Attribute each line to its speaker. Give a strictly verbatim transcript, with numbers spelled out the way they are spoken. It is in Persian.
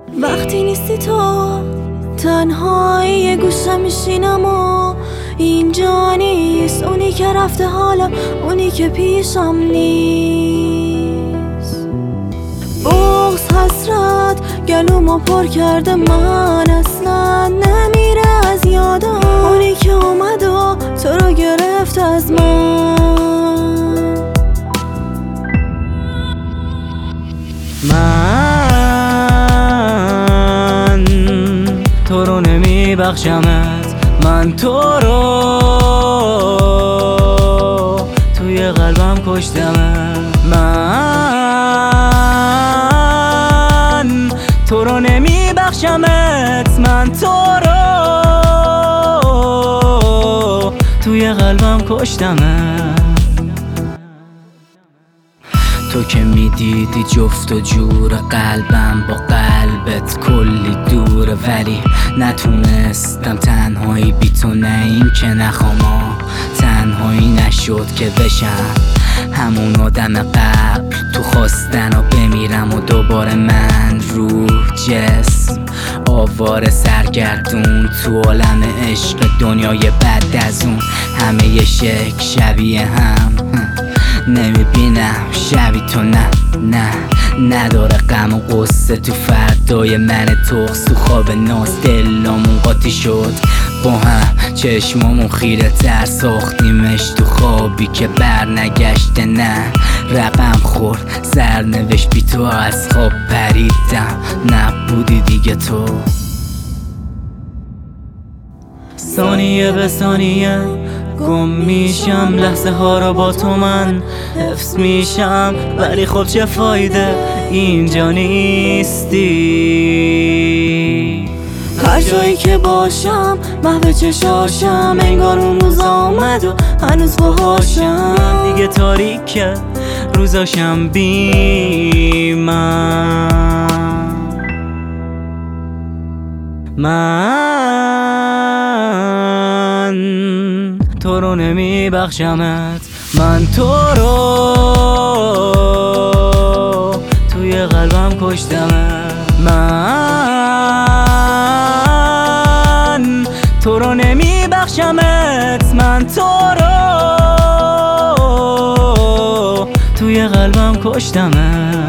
Speaker 1: وقتی نیستی تو تنهایی یه گوشه میشینم و اینجا نیست اونی که رفته، حالا اونی که پیشم نیست. بغض حسرت گلومو پر کرده، من اصلا نمیره از یادم اونی که اومد و تو رو گرفت از من.
Speaker 2: من تو رو نمیبخشمت، من تو رو توی قلبم کشتمت. من تو رو نمیبخشمت، من تو رو توی قلبم کشتمت. تو که میدیدی جفت و جور قلبم با قلبت کلی دوره، ولی نتونستم تنهایی بی تو، نه این که نخواما تنهایی نشد که بشم همون آدم قبل. تو خواستن و بمیرم و دوباره من روح جسم آواره سرگردون تو عالم عشق دنیای بعد از اون. همه یه شک شبیه هم نمیبینم شبی تو، نه نه نداره غم و قصه تو فردای من تخص. تو خواب ناز دلامون قاطی شد با هم، چشمامون خیره تر ساختیمش تو خوابی که بر نگشته. نه رقم خورد سرنوشت بی تو، از خواب پریدم نبودی دیگه تو. ثانیه به ثانیه گم میشم، لحظه ها را با تو من حفظ میشم، ولی خب چه فایده اینجا نیستی.
Speaker 1: هر جایی که باشم محو چشاشم، انگار اون روز آمد و هنوز باهاشم.
Speaker 2: دیگه تاریکه روزاشم بی من. من تو رو نمیبخشمت، من تو رو توی قلبم کشتمت. من تو رو نمیبخشمت، من تو رو توی قلبم کشتمت.